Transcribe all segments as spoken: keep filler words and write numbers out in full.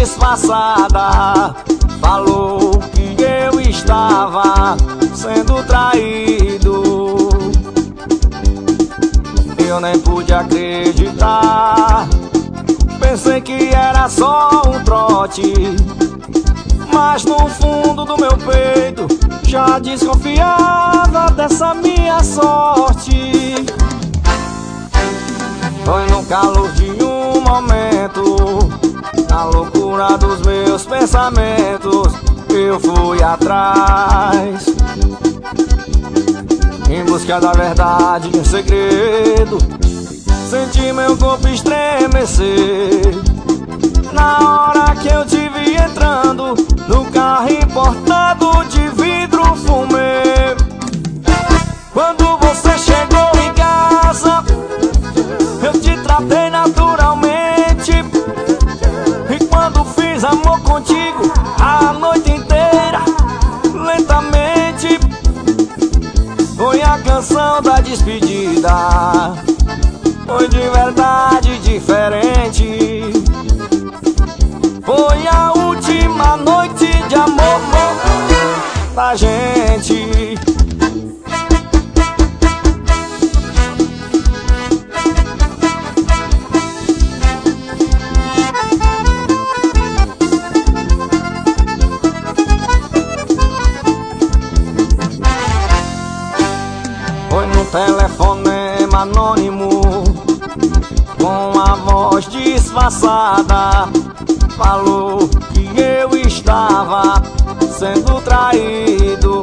disfarçada falou que eu estava sendo traído. Eu nem pude acreditar, pensei que era só um trote, mas no fundo do meu peito já desconfiava dessa minha sorte. Foi no calor de um momento, na loucura dos meus pensamentos, eu fui atrás, em busca da verdade de um segredo. Senti meu corpo estremecer na hora que eu te vi entrando no carro importado de vidro fumê. Quando você chegou em casa, eu te tratei naturalmente, e quando fiz amor contigo a noite inteira, lentamente, foi a canção da despedida. Foi de verdade diferente, foi a última noite de amor da gente. Foi num telefonema anônimo, com a voz disfarçada, falou que eu estava sendo traído.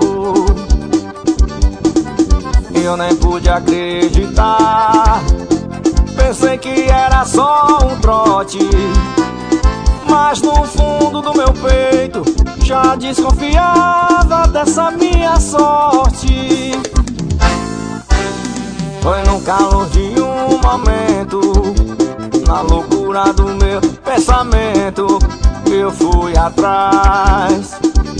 Eu nem pude acreditar, pensei que era só um trote, mas no fundo do meu peito já desconfiava dessa minha sorte. Foi no calor de um momento, na loucura do meu pensamento, eu fui atrás,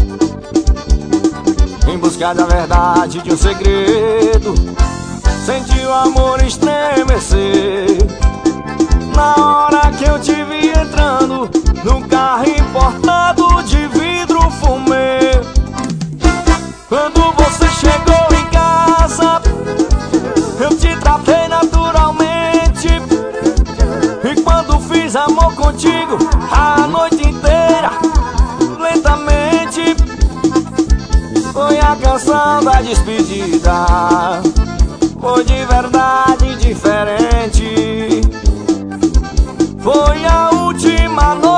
em busca da verdade de um segredo. Senti o amor estremecer na hora que eu te vi entrando no carro importado de vidro fumê. Quando você chegou em casa, eu te tratei naturalmente, e quando fiz amor contigo a noite inteira, lentamente, foi a canção da despedida. Foi de verdade diferente, foi a última noite